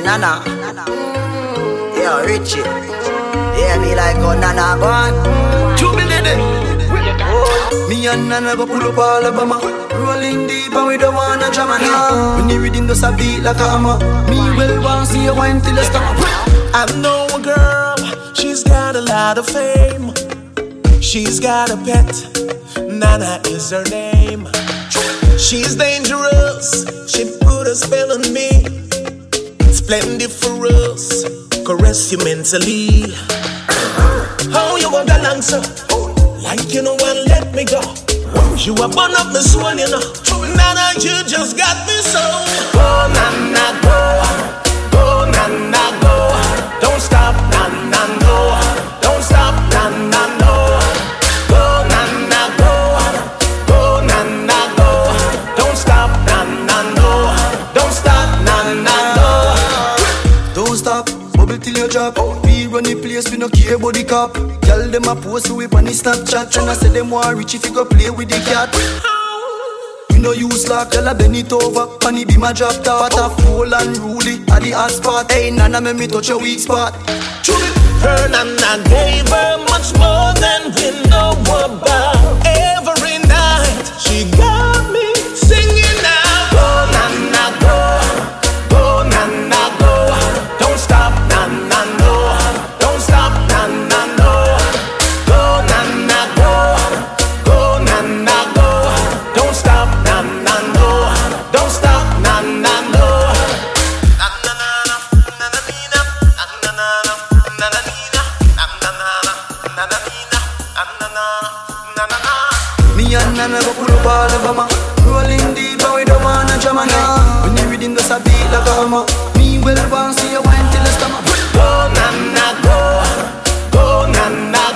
Nana. Yo, Richie. Yeah, me like oh Nana gone. Me and Nana go pull up Alabama, rolling deep and we don't wanna drama now. When you reading those a beat like a hammer, me will want see you wine till the stomach. I know a girl, she's got a lot of fame. She's got a pet, Nana is her name. She's dangerous, she put a spell on me. Splendiferous, caress you mentally. How you want to answer? Like you know and let me go. You are born of the soul, you know. Nana, you just got me so. Go, Nana, go. Go, Nana, go. Don't stop, Nana, no. Don't stop, Nana, no. Go, Nana, go. Go, Nana, go. Don't stop, Nana, no. Don't stop, Nana, no. Don't stop, bubble till you drop. We run the place, we no care about the cop. Tell them I post we on the Snapchat. And I say them want rich if you go play with the cat. We no use lock, tell her bend it over. Money be my drop top. But a fool and ruly at the hot spot. Hey Nana, make me touch your weak spot. Her Nana gave her much more than we know about. Every night she got me singing now. Go Nana go, go Nana go. Don't stop Nana no, don't stop Nana no. Go Nana go, go Nana go. Don't stop Nana no, don't stop Nana no. Me and Nana go pull up Alabama, rolling deep and we don't wanna drama now. When you reading those a beat like a hammer, me will want see you wine till the stomach. Go Nana go, go Nana